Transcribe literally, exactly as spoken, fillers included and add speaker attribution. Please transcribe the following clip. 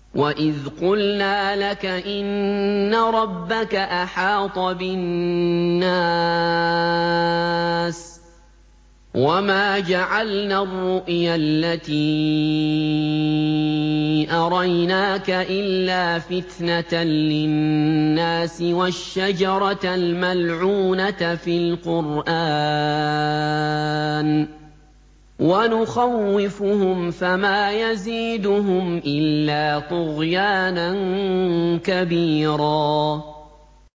Speaker 1: وَإِذْ قُلْنَا لَكَ إِنَّ رَبَّكَ أَحَاطَ بِالنَّاسِ ۚ وَمَا جَعَلْنَا الرُّؤْيَا الَّتِي أَرَيْنَاكَ إِلَّا فِتْنَةً لِّلنَّاسِ وَالشَّجَرَةَ الْمَلْعُونَةَ فِي الْقُرْآنِ ۚ وَنُخَوِّفُهُمْ فَمَا يَزِيدُهُمْ إِلَّا طُغْيَانًا كَبِيرًا